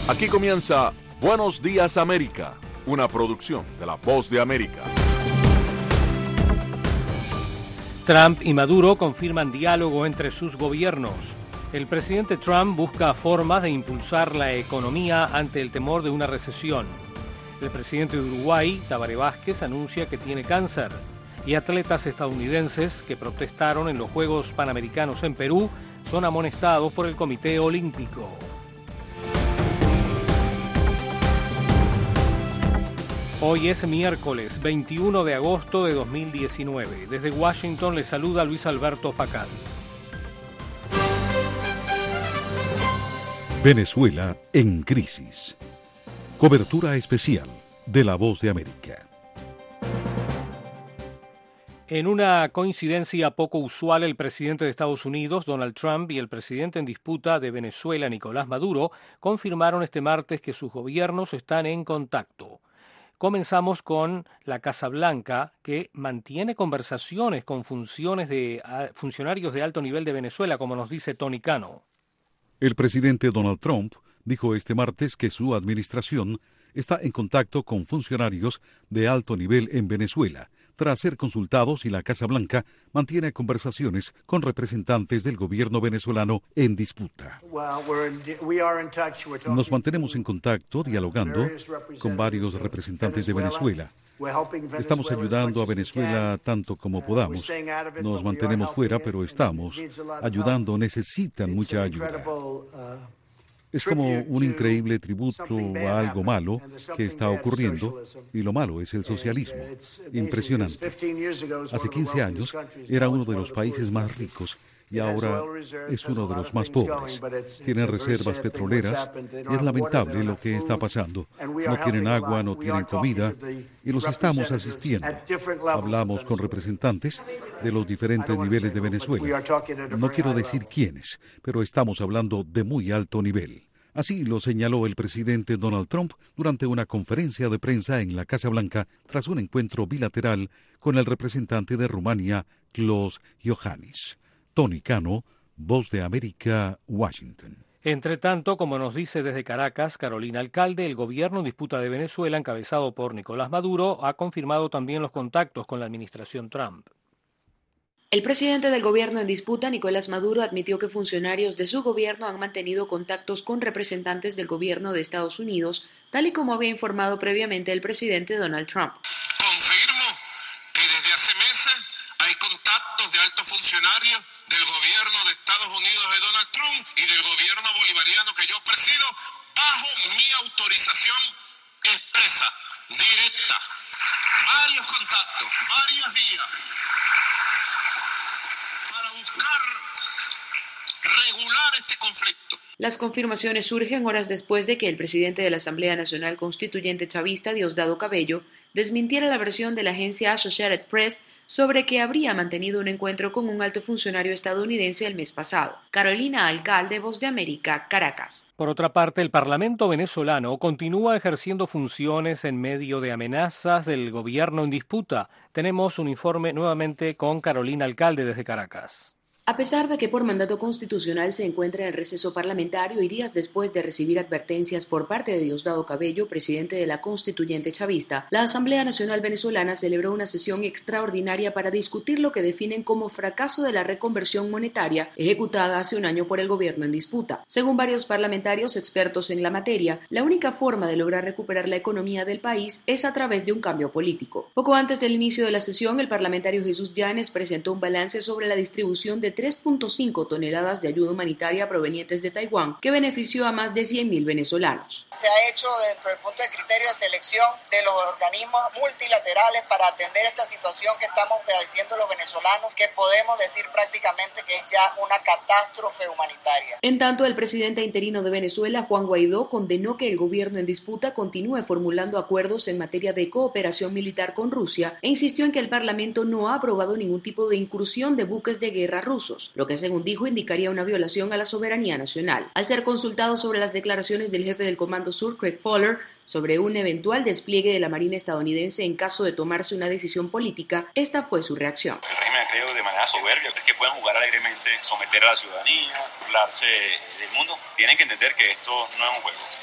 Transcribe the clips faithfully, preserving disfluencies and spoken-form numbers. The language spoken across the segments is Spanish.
Aquí comienza Buenos Días América, una producción de La Voz de América. Trump y Maduro confirman diálogo entre sus gobiernos. El presidente Trump busca formas de impulsar la economía ante el temor de una recesión. El presidente de Uruguay, Tabaré Vázquez, anuncia que tiene cáncer. Y atletas estadounidenses que protestaron en los Juegos Panamericanos en Perú son amonestados por el Comité Olímpico. Hoy es miércoles veintiuno de agosto de dos mil diecinueve. Desde Washington les saluda Luis Alberto Facal. Venezuela en crisis. Cobertura especial de La Voz de América. En una coincidencia poco usual, el presidente de Estados Unidos, Donald Trump, y el presidente en disputa de Venezuela, Nicolás Maduro, confirmaron este martes que sus gobiernos están en contacto. Comenzamos con la Casa Blanca, que mantiene conversaciones con funciones de, uh, funcionarios de alto nivel de Venezuela, como nos dice Tony Cano. El presidente Donald Trump dijo este martes que su administración está en contacto con funcionarios de alto nivel en Venezuela, tras ser consultados, y la Casa Blanca mantiene conversaciones con representantes del gobierno venezolano en disputa. Nos mantenemos en contacto, dialogando con varios representantes de Venezuela. Estamos ayudando a Venezuela tanto como podamos. Nos mantenemos fuera, pero estamos ayudando. Necesitan mucha ayuda. Es como un increíble tributo a algo malo que está ocurriendo, y lo malo es el socialismo. Impresionante. Hace quince años era uno de los países más ricos y ahora es uno de los más pobres. Tienen reservas petroleras y es lamentable lo que está pasando. No tienen agua, no tienen comida y los estamos asistiendo. Hablamos con representantes de los diferentes niveles de Venezuela. No quiero decir quiénes, pero estamos hablando de muy alto nivel. Así lo señaló el presidente Donald Trump durante una conferencia de prensa en la Casa Blanca tras un encuentro bilateral con el representante de Rumania, Klaus Iohannis. Tony Cano, Voz de América, Washington. Entre tanto, como nos dice desde Caracas Carolina Alcalde, el gobierno en disputa de Venezuela, encabezado por Nicolás Maduro, ha confirmado también los contactos con la administración Trump. El presidente del gobierno en disputa, Nicolás Maduro, admitió que funcionarios de su gobierno han mantenido contactos con representantes del gobierno de Estados Unidos, tal y como había informado previamente el presidente Donald Trump. Confirmo que desde hace meses hay contactos de altos funcionarios del gobierno de Estados Unidos de Donald Trump y del gobierno bolivariano que yo presido, bajo mi autorización expresa, directa. Varios contactos, varias vías, para buscar regular este conflicto. Las confirmaciones surgen horas después de que el presidente de la Asamblea Nacional Constituyente chavista, Diosdado Cabello, desmintiera la versión de la agencia Associated Press sobre que habría mantenido un encuentro con un alto funcionario estadounidense el mes pasado. Carolina Alcalde, Voz de América, Caracas. Por otra parte, el Parlamento venezolano continúa ejerciendo funciones en medio de amenazas del gobierno en disputa. Tenemos un informe nuevamente con Carolina Alcalde desde Caracas. A pesar de que por mandato constitucional se encuentra en receso parlamentario y días después de recibir advertencias por parte de Diosdado Cabello, presidente de la Constituyente chavista, la Asamblea Nacional Venezolana celebró una sesión extraordinaria para discutir lo que definen como fracaso de la reconversión monetaria ejecutada hace un año por el gobierno en disputa. Según varios parlamentarios expertos en la materia, la única forma de lograr recuperar la economía del país es a través de un cambio político. Poco antes del inicio de la sesión, el parlamentario Jesús Llanes presentó un balance sobre la distribución de tres punto cinco toneladas de ayuda humanitaria provenientes de Taiwán, que benefició a más de cien mil venezolanos. Se ha hecho dentro del punto de criterio de selección de los organismos multilaterales para atender esta situación que estamos padeciendo los venezolanos, que podemos decir prácticamente que es ya una catástrofe humanitaria. En tanto, el presidente interino de Venezuela, Juan Guaidó, condenó que el gobierno en disputa continúe formulando acuerdos en materia de cooperación militar con Rusia e insistió en que el Parlamento no ha aprobado ningún tipo de incursión de buques de guerra rusos, lo que, según dijo, indicaría una violación a la soberanía nacional. Al ser consultado sobre las declaraciones del jefe del Comando Sur, Craig Fowler, sobre un eventual despliegue de la Marina estadounidense en caso de tomarse una decisión política, esta fue su reacción. El régimen, creo, de manera soberbia, es que pueden jugar alegremente, someter a la ciudadanía, burlarse del mundo. Tienen que entender que esto no es un juego.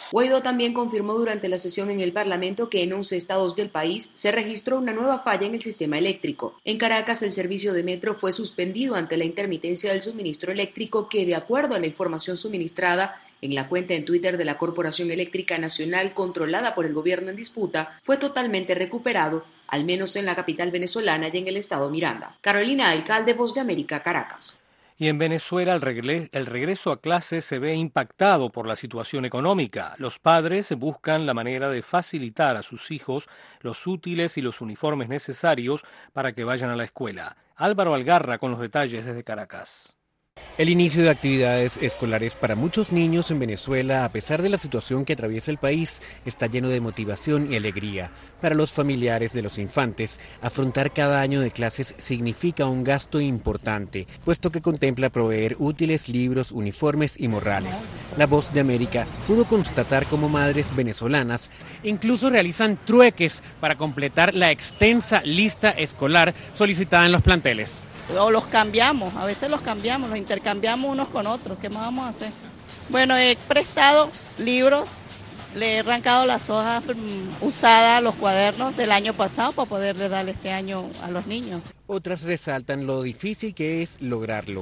Guaidó también confirmó durante la sesión en el Parlamento que en once estados del país se registró una nueva falla en el sistema eléctrico. En Caracas, el servicio de metro fue suspendido ante la intermitencia del suministro eléctrico que, de acuerdo a la información suministrada en la cuenta en Twitter de la Corporación Eléctrica Nacional controlada por el gobierno en disputa, fue totalmente recuperado, al menos en la capital venezolana y en el estado Miranda. Carolina Alcalde, Voz de América, Caracas. Y en Venezuela el, regre- el regreso a clases se ve impactado por la situación económica. Los padres buscan la manera de facilitar a sus hijos los útiles y los uniformes necesarios para que vayan a la escuela. Álvaro Algarra con los detalles desde Caracas. El inicio de actividades escolares para muchos niños en Venezuela, a pesar de la situación que atraviesa el país, está lleno de motivación y alegría. Para los familiares de los infantes, afrontar cada año de clases significa un gasto importante, puesto que contempla proveer útiles, libros, uniformes y morrales. La Voz de América pudo constatar cómo madres venezolanas incluso realizan trueques para completar la extensa lista escolar solicitada en los planteles. O los cambiamos, a veces los cambiamos, los intercambiamos unos con otros. ¿Qué más vamos a hacer? Bueno, he prestado libros, le he arrancado las hojas usadas, los cuadernos del año pasado para poderle darle este año a los niños. Otras resaltan lo difícil que es lograrlo.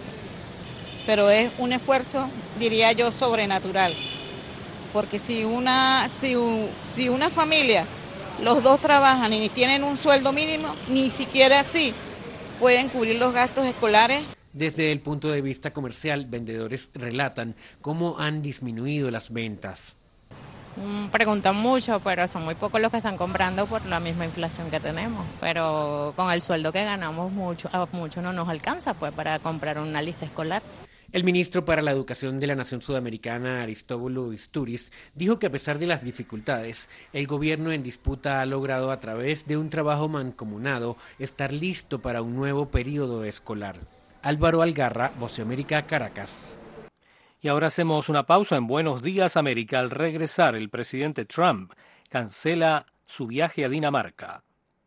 Pero es un esfuerzo, diría yo, sobrenatural. Porque si una, si, si una familia, los dos trabajan y tienen un sueldo mínimo, ni siquiera así pueden cubrir los gastos escolares. Desde el punto de vista comercial, vendedores relatan cómo han disminuido las ventas. Preguntan mucho, pero son muy pocos los que están comprando por la misma inflación que tenemos. Pero con el sueldo que ganamos, mucho, a mucho no nos alcanza pues para comprar una lista escolar. El ministro para la Educación de la Nación Sudamericana, Aristóbulo Isturiz, dijo que a pesar de las dificultades, el gobierno en disputa ha logrado a través de un trabajo mancomunado estar listo para un nuevo periodo escolar. Álvaro Algarra, Voz de América, Caracas. Y ahora hacemos una pausa en Buenos Días América. Al regresar, el presidente Trump cancela su viaje a Dinamarca.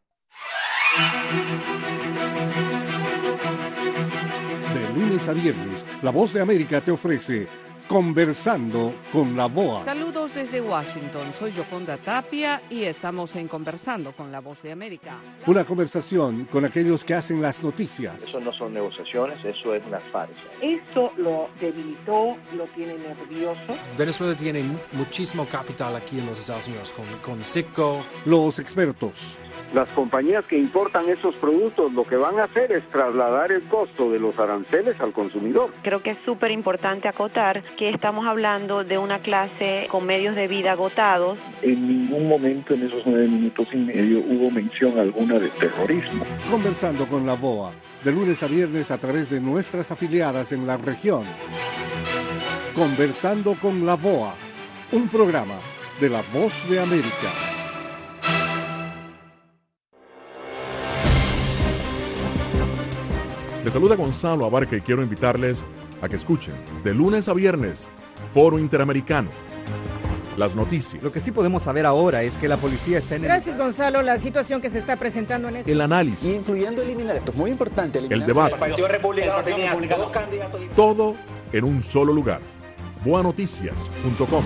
De lunes a viernes, La Voz de América te ofrece Conversando con la B O A. Saludos desde Washington, soy Yoconda Tapia y estamos en Conversando con la Voz de América. Una conversación con aquellos que hacen las noticias. Eso no son negociaciones, eso es una farsa. Esto lo debilitó, lo tiene nervioso. Venezuela tiene muchísimo capital aquí en los Estados Unidos, con, con Citgo. Los expertos. Las compañías que importan esos productos lo que van a hacer es trasladar el costo de los aranceles al consumidor. Creo que es súper importante acotar que estamos hablando de una clase con medios de vida agotados. En ningún momento en esos nueve minutos y medio hubo mención alguna de terrorismo. Conversando con la B O A, de lunes a viernes a través de nuestras afiliadas en la región. Conversando con la B O A, un programa de La Voz de América. Les saluda Gonzalo Abarca y quiero invitarles a que escuchen de lunes a viernes Foro Interamericano. Las noticias. Lo que sí podemos saber ahora es que la policía está en el... Gracias, Gonzalo. La situación que se está presentando en este... El análisis. Incluyendo eliminar, esto es muy importante. El debate. El Partido Republicano tenía dos candidatos. Todo en un solo lugar. boa noticias punto com.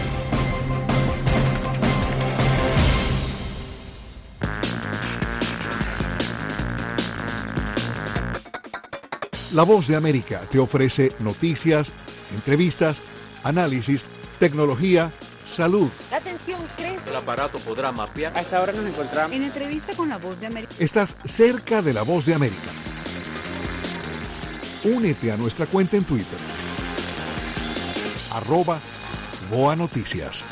La Voz de América te ofrece noticias, entrevistas, análisis, tecnología, salud. La atención crece. El aparato podrá mapear. A esta hora nos encontramos en entrevista con La Voz de América. Estás cerca de La Voz de América. Únete a nuestra cuenta en Twitter. Arroba Boa Noticias.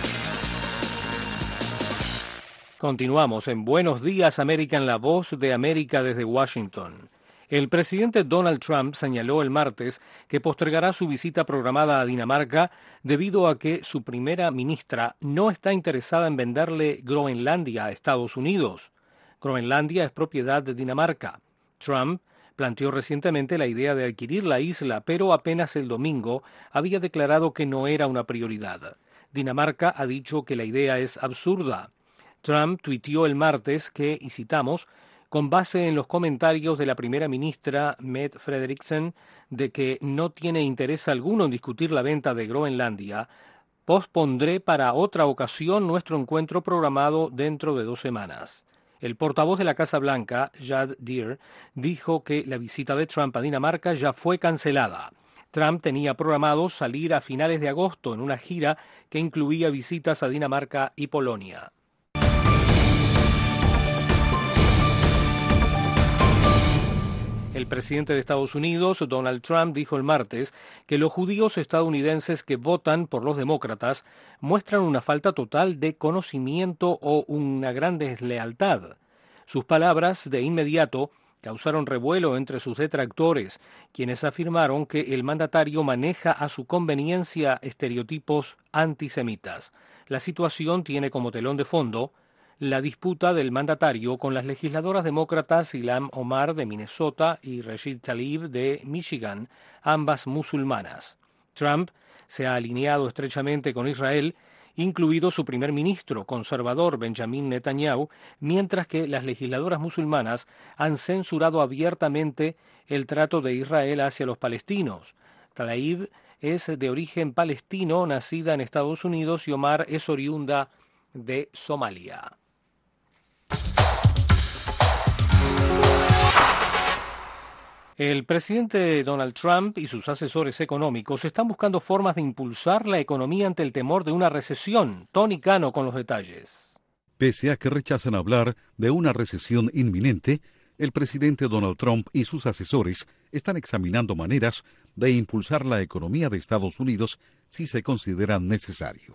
Continuamos en Buenos Días América en La Voz de América desde Washington. El presidente Donald Trump señaló el martes que postergará su visita programada a Dinamarca debido a que su primera ministra no está interesada en venderle Groenlandia a Estados Unidos. Groenlandia es propiedad de Dinamarca. Trump planteó recientemente la idea de adquirir la isla, pero apenas el domingo había declarado que no era una prioridad. Dinamarca ha dicho que la idea es absurda. Trump tuiteó el martes que, y citamos, con base en los comentarios de la primera ministra Mette Frederiksen de que no tiene interés alguno en discutir la venta de Groenlandia, Pospondré para otra ocasión nuestro encuentro programado dentro de dos semanas. El portavoz de la Casa Blanca, Jad Deer, dijo que la visita de Trump a Dinamarca ya fue cancelada. Trump tenía programado salir a finales de agosto en una gira que incluía visitas a Dinamarca y Polonia. El presidente de Estados Unidos, Donald Trump, dijo el martes que los judíos estadounidenses que votan por los demócratas muestran una falta total de conocimiento o una gran deslealtad. Sus palabras, de inmediato, causaron revuelo entre sus detractores, quienes afirmaron que el mandatario maneja a su conveniencia estereotipos antisemitas. La situación tiene como telón de fondo la disputa del mandatario con las legisladoras demócratas Ilhan Omar de Minnesota y Rashid Tlaib de Michigan, ambas musulmanas. Trump se ha alineado estrechamente con Israel, incluido su primer ministro conservador Benjamin Netanyahu, mientras que las legisladoras musulmanas han censurado abiertamente el trato de Israel hacia los palestinos. Tlaib es de origen palestino, nacida en Estados Unidos, y Omar es oriunda de Somalia. El presidente Donald Trump y sus asesores económicos están buscando formas de impulsar la economía ante el temor de una recesión. Tony Cano con los detalles. Pese a que rechazan hablar de una recesión inminente, el presidente Donald Trump y sus asesores están examinando maneras de impulsar la economía de Estados Unidos si se considera necesario.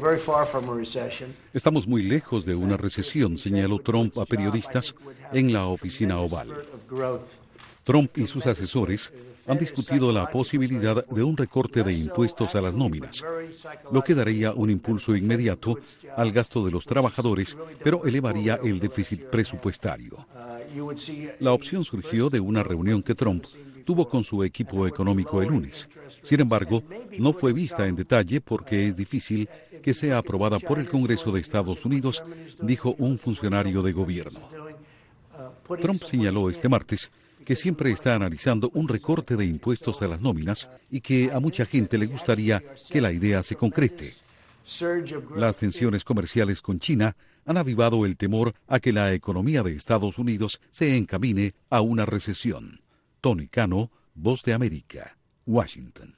Estamos muy lejos de una recesión, señaló Trump a periodistas en la oficina Oval. Trump y sus asesores han discutido la posibilidad de un recorte de impuestos a las nóminas, lo que daría un impulso inmediato al gasto de los trabajadores, pero elevaría el déficit presupuestario. La opción surgió de una reunión que Trump tuvo con su equipo económico el lunes. Sin embargo, no fue vista en detalle porque es difícil que sea aprobada por el Congreso de Estados Unidos, dijo un funcionario de gobierno. Trump señaló este martes que siempre está analizando un recorte de impuestos a las nóminas y que a mucha gente le gustaría que la idea se concrete. Las tensiones comerciales con China han avivado el temor a que la economía de Estados Unidos se encamine a una recesión. Tony Cano, Voz de América, Washington.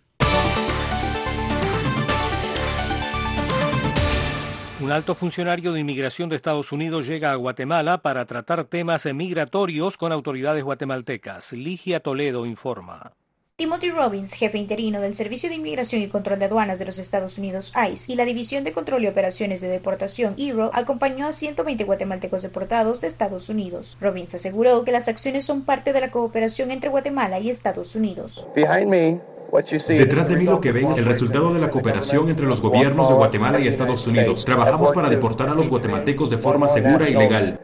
Un alto funcionario de inmigración de Estados Unidos llega a Guatemala para tratar temas migratorios con autoridades guatemaltecas. Ligia Toledo informa. Timothy Robbins, jefe interino del Servicio de Inmigración y Control de Aduanas de los Estados Unidos, I C E, y la División de Control y Operaciones de Deportación, I R O, acompañó a ciento veinte guatemaltecos deportados de Estados Unidos. Robbins aseguró que las acciones son parte de la cooperación entre Guatemala y Estados Unidos. Behind me. Detrás de mí lo que ven es el resultado de la cooperación entre los gobiernos de Guatemala y Estados Unidos. Trabajamos para deportar a los guatemaltecos de forma segura y legal.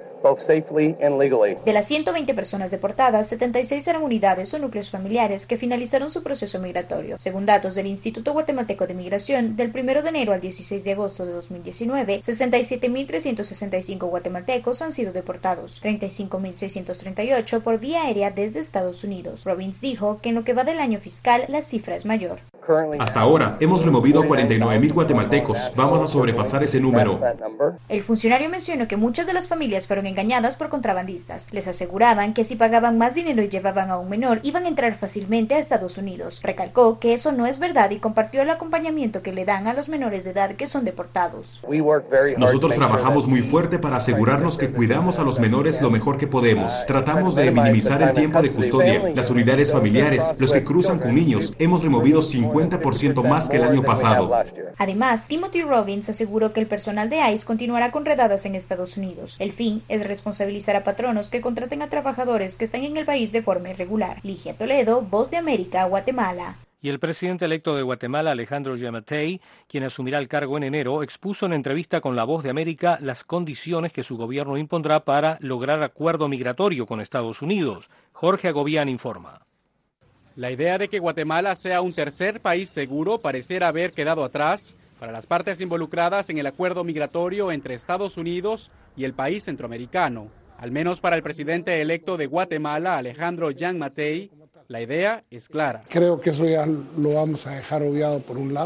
De las ciento veinte personas deportadas, setenta y seis eran unidades o núcleos familiares que finalizaron su proceso migratorio. Según datos del Instituto Guatemalteco de Migración, del primero de enero al dieciséis de agosto de dos mil diecinueve, sesenta y siete mil trescientos sesenta y cinco guatemaltecos han sido deportados, treinta y cinco mil seiscientos treinta y ocho por vía aérea desde Estados Unidos. Robbins dijo que en lo que va del año fiscal, la cifra es mayor. Hasta ahora, hemos removido a cuarenta y nueve mil guatemaltecos. Vamos a sobrepasar ese número. El funcionario mencionó que muchas de las familias fueron engañadas por contrabandistas. Les aseguraban que si pagaban más dinero y llevaban a un menor, iban a entrar fácilmente a Estados Unidos. Recalcó que eso no es verdad y compartió el acompañamiento que le dan a los menores de edad que son deportados. Nosotros trabajamos muy fuerte para asegurarnos que cuidamos a los menores lo mejor que podemos. Tratamos de minimizar el tiempo de custodia, las unidades familiares, los que cruzan con niños. Hemos removido cincuenta por ciento más que el año pasado. Además, Timothy Robbins aseguró que el personal de I C E continuará con redadas en Estados Unidos. El fin es responsabilizar a patronos que contraten a trabajadores que están en el país de forma irregular. Ligia Toledo, Voz de América, Guatemala. Y el presidente electo de Guatemala, Alejandro Yamatei, quien asumirá el cargo en enero, expuso en entrevista con La Voz de América las condiciones que su gobierno impondrá para lograr acuerdo migratorio con Estados Unidos. Jorge Agobián informa. La idea de que Guatemala sea un tercer país seguro pareciera haber quedado atrás para las partes involucradas en el acuerdo migratorio entre Estados Unidos y el país centroamericano. Al menos para el presidente electo de Guatemala, Alejandro Yamatei, la idea es clara. Creo que eso ya lo vamos a dejar obviado por un lado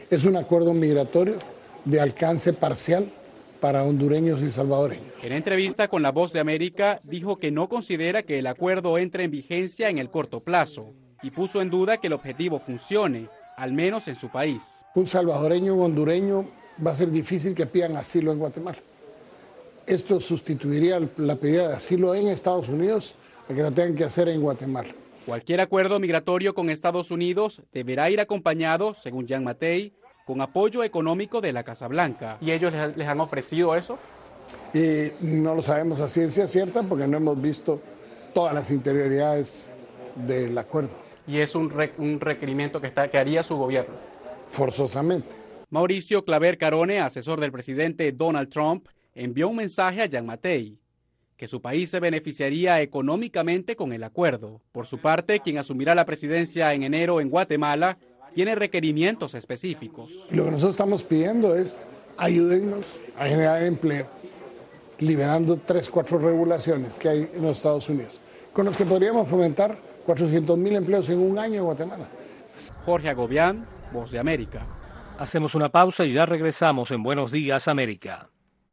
Es un acuerdo migratorio de alcance parcial para hondureños y salvadoreños. En entrevista con La Voz de América, dijo que no considera que el acuerdo entre en vigencia en el corto plazo y puso en duda que el objetivo funcione, al menos en su país. Un salvadoreño o un hondureño va a ser difícil que pidan asilo en Guatemala. Esto sustituiría la pedida de asilo en Estados Unidos a que la tengan que hacer en Guatemala. Cualquier acuerdo migratorio con Estados Unidos deberá ir acompañado, según Jean Mattei, con apoyo económico de la Casa Blanca. ¿Y ellos les, les han ofrecido eso? Y no lo sabemos a ciencia cierta porque no hemos visto todas las interioridades del acuerdo. ¿Y es un, re, un requerimiento que, está, que haría su gobierno? Forzosamente. Mauricio Claver Carone, asesor del presidente Donald Trump, envió un mensaje a Jean Mattei, que su país se beneficiaría económicamente con el acuerdo. Por su parte, quien asumirá la presidencia en enero en Guatemala, tiene requerimientos específicos. Lo que nosotros estamos pidiendo es ayúdennos a generar empleo, liberando tres, cuatro regulaciones que hay en los Estados Unidos, con los que podríamos fomentar cuatrocientos mil empleos en un año en Guatemala. Jorge Agobián, Voz de América. Hacemos una pausa y ya regresamos en Buenos Días, América.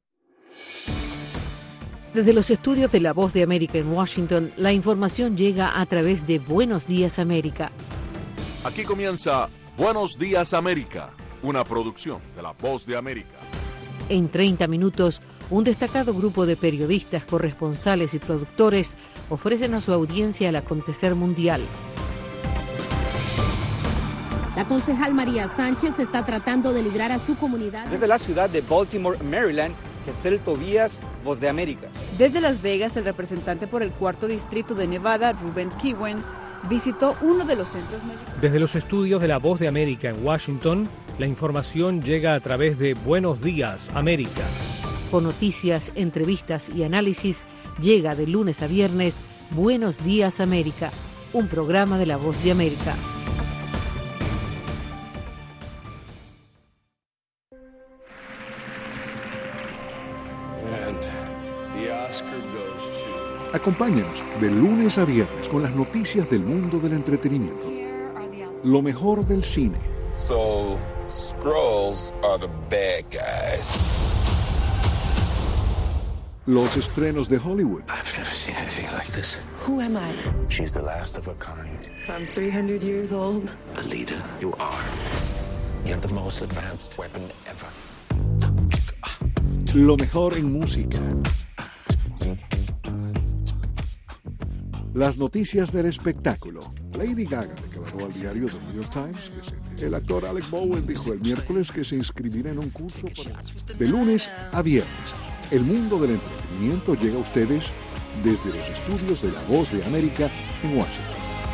Desde los estudios de La Voz de América en Washington, la información llega a través de Buenos Días, América. Aquí comienza Buenos Días, América, una producción de La Voz de América. En treinta minutos, un destacado grupo de periodistas, corresponsales y productores ofrecen a su audiencia el acontecer mundial. La concejal María Sánchez está tratando de librar a su comunidad. Desde la ciudad de Baltimore, Maryland, Gesell Tobías, Voz de América. Desde Las Vegas, el representante por el cuarto distrito de Nevada, Ruben Kiwen, visitó uno de los centros médicos. Desde los estudios de La Voz de América en Washington, la información llega a través de Buenos Días, América. Con noticias, entrevistas y análisis, llega de lunes a viernes Buenos Días, América, un programa de La Voz de América. Acompáñanos de lunes a viernes con las noticias del mundo del entretenimiento. Lo mejor del cine. So, Skrulls are the bad guys. Los estrenos de Hollywood. I've never seen anything like this. Who am I? She's the last of her kind. So I'm three hundred years old. The leader you are. You have the most advanced weapon ever. Lo mejor en música. Las noticias del espectáculo. Lady Gaga declaró al diario The New York Times que se... el actor Alec Bowen dijo el miércoles que se inscribirá en un curso para... De lunes a viernes, el mundo del entretenimiento llega a ustedes desde los estudios de La Voz de América en Washington.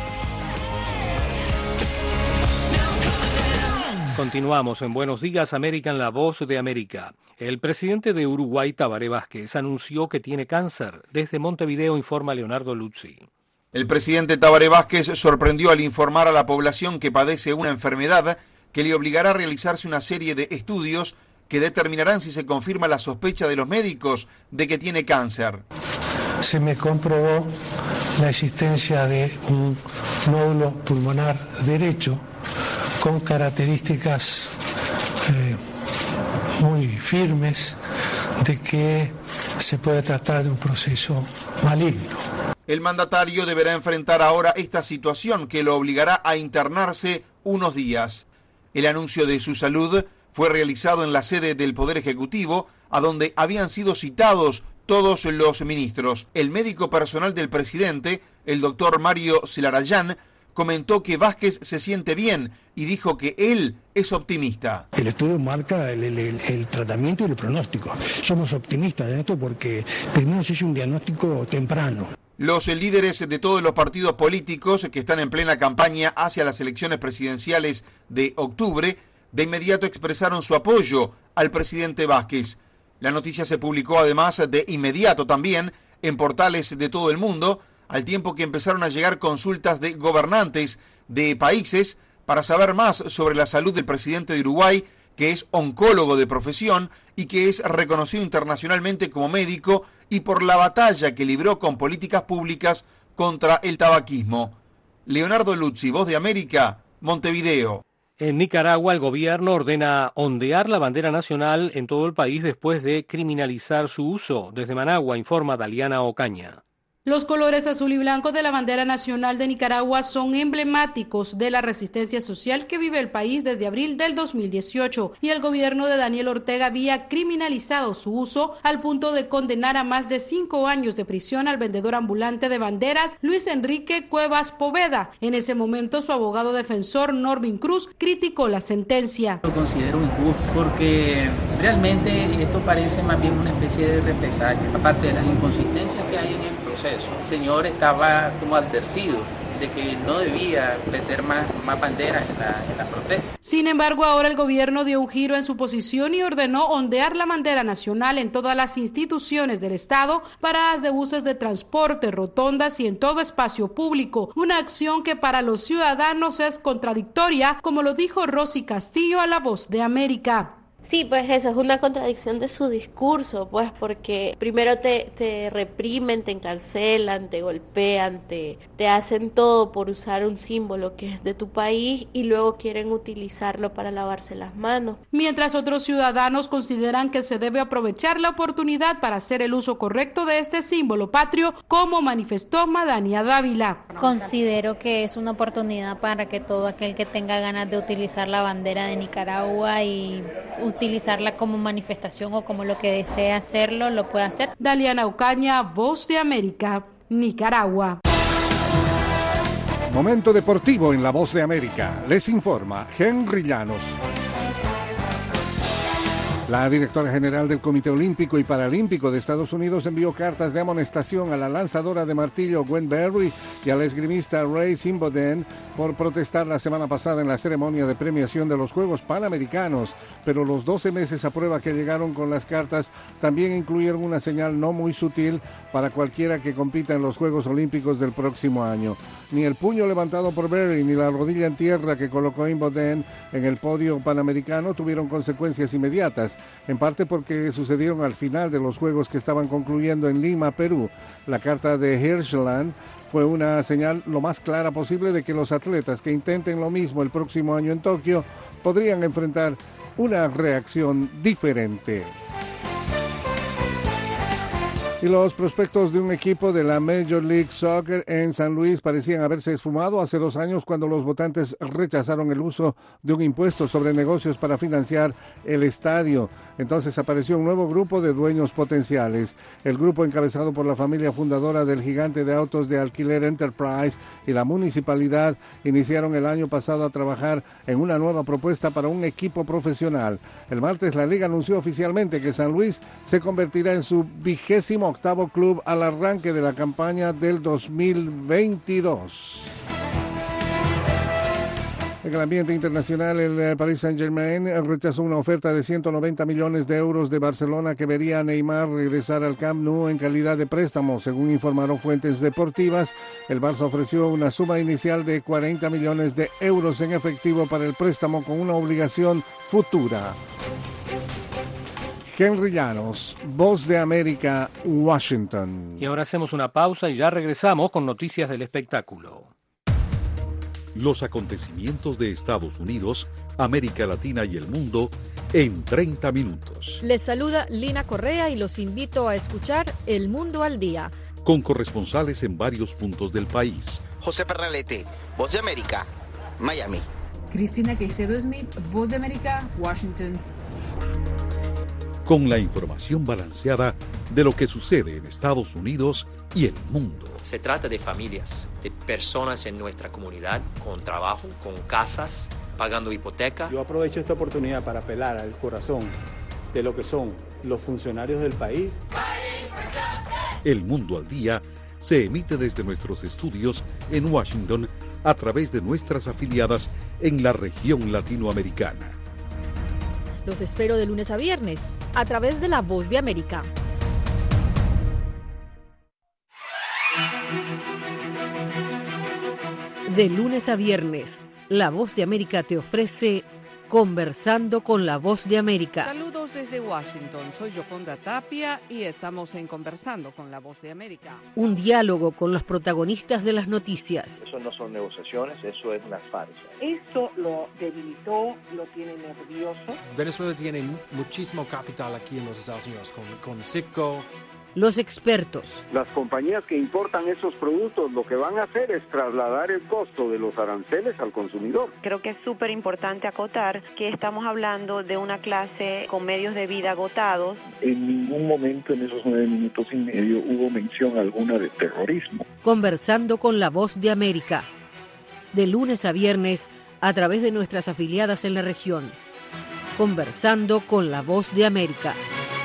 Continuamos en Buenos Días, América, en La Voz de América. El presidente de Uruguay, Tabaré Vázquez, anunció que tiene cáncer. Desde Montevideo informa Leonardo Luzzi. El presidente Tabaré Vázquez sorprendió al informar a la población que padece una enfermedad que le obligará a realizarse una serie de estudios que determinarán si se confirma la sospecha de los médicos de que tiene cáncer. Se me comprobó la existencia de un nódulo pulmonar derecho con características eh, muy firmes de que se puede tratar de un proceso maligno. El mandatario deberá enfrentar ahora esta situación que lo obligará a internarse unos días. El anuncio de su salud fue realizado en la sede del Poder Ejecutivo, a donde habían sido citados todos los ministros. El médico personal del presidente, el doctor Mario Celarayán, comentó que Vázquez se siente bien y dijo que él es optimista. El estudio marca el, el, el, el tratamiento y el pronóstico. Somos optimistas en esto porque primero se hizo un diagnóstico temprano. Los líderes de todos los partidos políticos que están en plena campaña hacia las elecciones presidenciales de octubre, de inmediato expresaron su apoyo al presidente Vázquez. La noticia se publicó además de inmediato también en portales de todo el mundo, al tiempo que empezaron a llegar consultas de gobernantes de países para saber más sobre la salud del presidente de Uruguay, que es oncólogo de profesión y que es reconocido internacionalmente como médico, y por la batalla que libró con políticas públicas contra el tabaquismo. Leonardo Luzzi, Voz de América, Montevideo. En Nicaragua, el gobierno ordena ondear la bandera nacional en todo el país después de criminalizar su uso. Desde Managua, informa Daliana Ocaña. Los colores azul y blanco de la bandera nacional de Nicaragua son emblemáticos de la resistencia social que vive el país desde abril del dos mil dieciocho, y el gobierno de Daniel Ortega había criminalizado su uso al punto de condenar a más de cinco años de prisión al vendedor ambulante de banderas Luis Enrique Cuevas Poveda. En ese momento, su abogado defensor Norvin Cruz criticó la sentencia. Lo considero injusto porque realmente esto parece más bien una especie de represalia, aparte de las inconsistencias que hay en el proceso. El señor estaba como advertido de que no debía vender más, más banderas en la, en la protesta. Sin embargo, ahora el gobierno dio un giro en su posición y ordenó ondear la bandera nacional en todas las instituciones del Estado, paradas de buses de transporte, rotondas y en todo espacio público. Una acción que para los ciudadanos es contradictoria, como lo dijo Rosy Castillo a La Voz de América. Sí, pues eso es una contradicción de su discurso, pues porque primero te, te reprimen, te encarcelan, te golpean, te, te hacen todo por usar un símbolo que es de tu país y luego quieren utilizarlo para lavarse las manos. Mientras otros ciudadanos consideran que se debe aprovechar la oportunidad para hacer el uso correcto de este símbolo patrio, como manifestó Madania Dávila. Considero que es una oportunidad para que todo aquel que tenga ganas de utilizar la bandera de Nicaragua y utilizarla como manifestación o como lo que desea hacerlo, lo puede hacer. Daliana Ocaña, Voz de América, Nicaragua. Momento deportivo en La Voz de América. Les informa Henry Llanos. La directora general del Comité Olímpico y Paralímpico de Estados Unidos envió cartas de amonestación a la lanzadora de martillo Gwen Berry y al esgrimista Ray Simboden por protestar la semana pasada en la ceremonia de premiación de los Juegos Panamericanos, pero los doce meses a prueba que llegaron con las cartas también incluyeron una señal no muy sutil para cualquiera que compita en los Juegos Olímpicos del próximo año. Ni el puño levantado por Berry ni la rodilla en tierra que colocó Simboden en el podio panamericano tuvieron consecuencias inmediatas, en parte porque sucedieron al final de los Juegos que estaban concluyendo en Lima, Perú. La carta de Hirschland fue una señal lo más clara posible de que los atletas que intenten lo mismo el próximo año en Tokio podrían enfrentar una reacción diferente. Y los prospectos de un equipo de la Major League Soccer en San Luis parecían haberse esfumado hace dos años cuando los votantes rechazaron el uso de un impuesto sobre negocios para financiar el estadio. Entonces apareció un nuevo grupo de dueños potenciales. El grupo encabezado por la familia fundadora del gigante de autos de alquiler Enterprise y la municipalidad iniciaron el año pasado a trabajar en una nueva propuesta para un equipo profesional. El martes la liga anunció oficialmente que San Luis se convertirá en su vigésimo octavo club al arranque de la campaña del dos mil veintidós. En el ambiente internacional, el Paris Saint-Germain rechazó una oferta de ciento noventa millones de euros de Barcelona que vería a Neymar regresar al Camp Nou en calidad de préstamo. Según informaron fuentes deportivas, el Barça ofreció una suma inicial de cuarenta millones de euros en efectivo para el préstamo con una obligación futura. Henry Llanos, Voz de América, Washington. Y ahora hacemos una pausa y ya regresamos con noticias del espectáculo. Los acontecimientos de Estados Unidos, América Latina y el mundo en treinta minutos. Les saluda Lina Correa y los invito a escuchar El Mundo al Día. Con corresponsales en varios puntos del país. José Pernalete, Voz de América, Miami. Cristina Caicedo Smith, Voz de América, Washington. Con la información balanceada de lo que sucede en Estados Unidos y el mundo. Se trata de familias, de personas en nuestra comunidad, con trabajo, con casas, pagando hipoteca. Yo aprovecho esta oportunidad para apelar al corazón de lo que son los funcionarios del país. El Mundo al Día se emite desde nuestros estudios en Washington a través de nuestras afiliadas en la región latinoamericana. Los espero de lunes a viernes, a través de La Voz de América. De lunes a viernes, La Voz de América te ofrece Conversando con la Voz de América. Saludos desde Washington, soy Yoconda Tapia y estamos en Conversando con la Voz de América. Un diálogo con los protagonistas de las noticias. Eso no son negociaciones, eso es una farsa. Esto lo debilitó, lo tiene nervioso. Venezuela tiene muchísimo capital aquí en los Estados Unidos, con, con Citgo. Los expertos. Las compañías que importan esos productos lo que van a hacer es trasladar el costo de los aranceles al consumidor. Creo que es súper importante acotar que estamos hablando de una clase con medios de vida agotados. En ningún momento en esos nueve minutos y medio hubo mención alguna de terrorismo. Conversando con la Voz de América. De lunes a viernes a través de nuestras afiliadas en la región. Conversando con la Voz de América.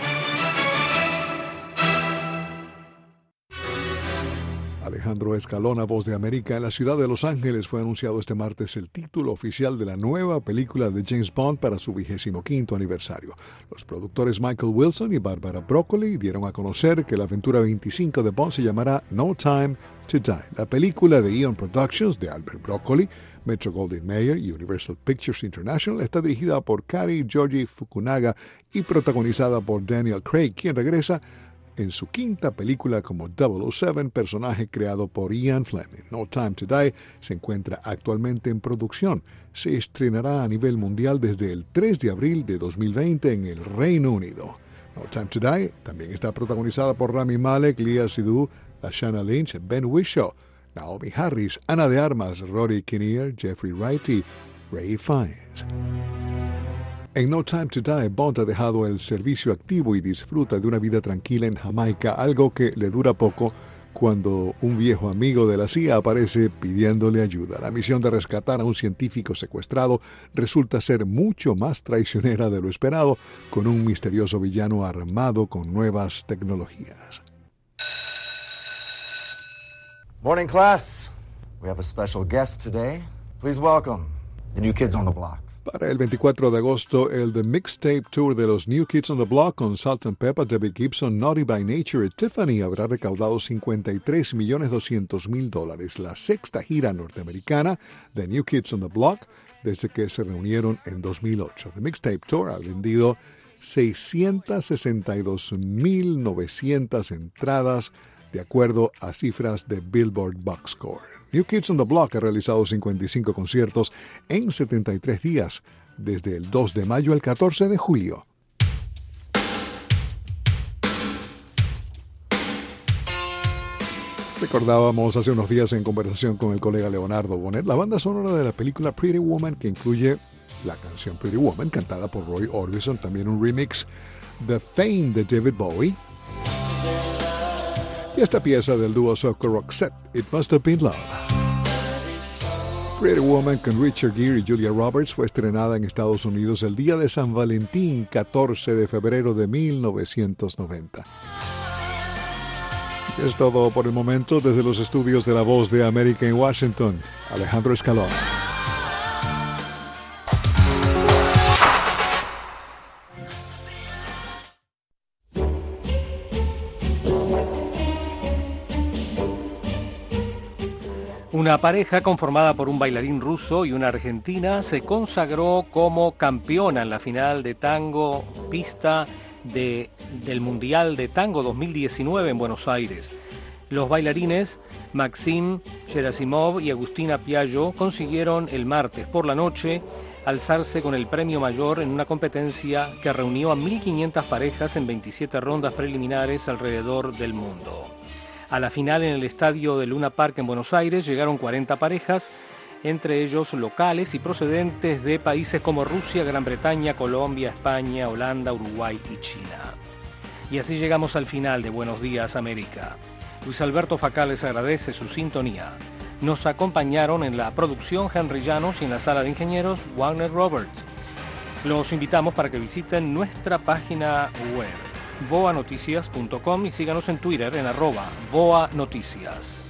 Alejandro Escalona, Voz de América. En la ciudad de Los Ángeles fue anunciado este martes el título oficial de la nueva película de James Bond para su vigésimo quinto aniversario. Los productores Michael Wilson y Barbara Broccoli dieron a conocer que la aventura veinticinco de Bond se llamará No Time to Die. La película de Eon Productions de Albert Broccoli, Metro-Goldwyn-Mayer y Universal Pictures International está dirigida por Kari Georgi Fukunaga y protagonizada por Daniel Craig, quien regresa en su quinta película como double oh seven, personaje creado por Ian Fleming. No Time to Die se encuentra actualmente en producción. Se estrenará a nivel mundial desde el tres de abril de dos mil veinte en el Reino Unido. No Time to Die también está protagonizada por Rami Malek, Lea Seydoux, Lashana Lynch, Ben Whishaw, Naomi Harris, Ana de Armas, Rory Kinnear, Jeffrey Wright y Ray Fiennes. En No Time to Die, Bond ha dejado el servicio activo y disfruta de una vida tranquila en Jamaica, algo que le dura poco cuando un viejo amigo de la C I A aparece pidiéndole ayuda. La misión de rescatar a un científico secuestrado resulta ser mucho más traicionera de lo esperado, con un misterioso villano armado con nuevas tecnologías. Morning, class. We have a special guest today. Please welcome the New Kids on the Block. Para el veinticuatro de agosto, el The Mixtape Tour de los New Kids on the Block con Salt and Peppa, Debbie Gibson, Naughty by Nature y Tiffany habrá recaudado cincuenta y tres millones doscientos mil dólares, la sexta gira norteamericana de New Kids on the Block desde que se reunieron en dos mil ocho. The Mixtape Tour ha vendido seiscientas sesenta y dos mil novecientas entradas de acuerdo a cifras de Billboard Box Score. New Kids on the Block ha realizado cincuenta y cinco conciertos en setenta y tres días, desde el dos de mayo al catorce de julio. Recordábamos hace unos días en conversación con el colega Leonardo Bonet la banda sonora de la película Pretty Woman, que incluye la canción Pretty Woman, cantada por Roy Orbison, también un remix de Fame de David Bowie, y esta pieza del dúo soca Roxette, It Must Have Been Love. Pretty Woman con Richard Gere y Julia Roberts fue estrenada en Estados Unidos el día de San Valentín, catorce de febrero de mil novecientos noventa. Y es todo por el momento desde los estudios de La Voz de América en Washington. Alejandro Escalona. Una pareja conformada por un bailarín ruso y una argentina se consagró como campeona en la final de tango pista de, del Mundial de Tango dos mil diecinueve en Buenos Aires. Los bailarines Maxim Gerasimov y Agustina Piaggio consiguieron el martes por la noche alzarse con el premio mayor en una competencia que reunió a mil quinientas parejas en veintisiete rondas preliminares alrededor del mundo. A la final en el estadio de Luna Park en Buenos Aires llegaron cuarenta parejas, entre ellos locales y procedentes de países como Rusia, Gran Bretaña, Colombia, España, Holanda, Uruguay y China. Y así llegamos al final de Buenos Días América. Luis Alberto Facal les agradece su sintonía. Nos acompañaron en la producción Henry Llanos y en la sala de ingenieros Wagner Roberts. Los invitamos para que visiten nuestra página web voa noticias punto com y síganos en Twitter en arroba voa noticias.